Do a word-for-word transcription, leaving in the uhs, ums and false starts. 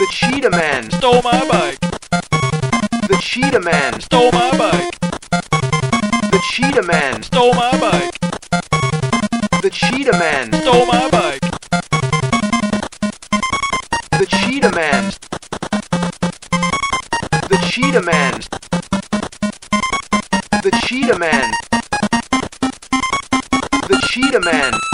The Cheetah Man stole my bike. The Cheetah Man Stole my bike. The Cheetah Man Stole my bike. The Cheetah Man Stole my bike. The Cheetah Man The Cheetah Man The Cheetah Man The Cheetah Man